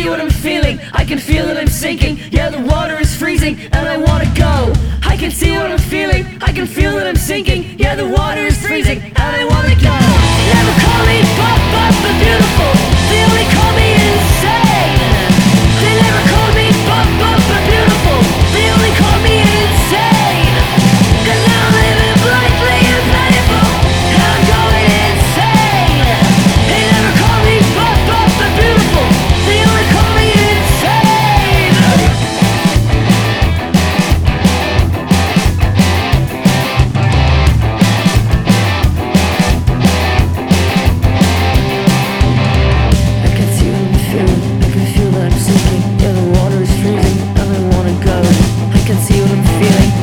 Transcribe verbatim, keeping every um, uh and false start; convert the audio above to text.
see what I'm feeling, I can feel that I'm sinking. Yeah, the water is freezing and I wanna go. I can see what I'm feeling, I can feel that I'm sinking. Yeah, the water is freezing and I wanna go. Never call me pop, pop, but beautiful. They only call me insane. They never call me pop, pop, but beautiful. They only call me insane. And now I'm living blankly and painful, and I'm going insane. They never call me pop, pop, but beautiful. They only call me insane. I can see what I'm feeling, I can feel that I'm sinking. Yeah, the water is freezing and I wanna go. I can see what I'm feeling,